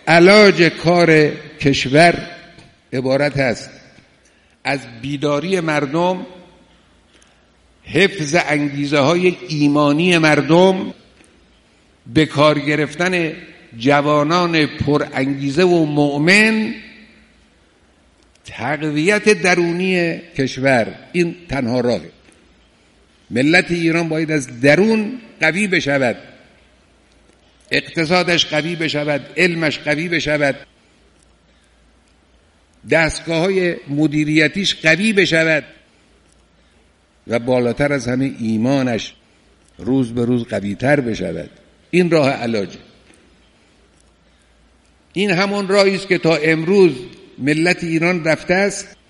علاج کار کشور عبارت است از بیداری مردم، حفظ انگیزه های ایمانی مردم، به کار گرفتن جوانان پر انگیزه و مؤمن، تقویت درونی کشور. این تنها راهه. ملت ایران باید از درون قوی بشود، اقتصادش قوی بشود، علمش قوی بشود، دستگاه‌های مدیریتیش قوی بشود و بالاتر از همه ایمانش روز به روز قوی‌تر بشود. این راه علاجه. این همون راهی است که تا امروز ملت ایران رفته است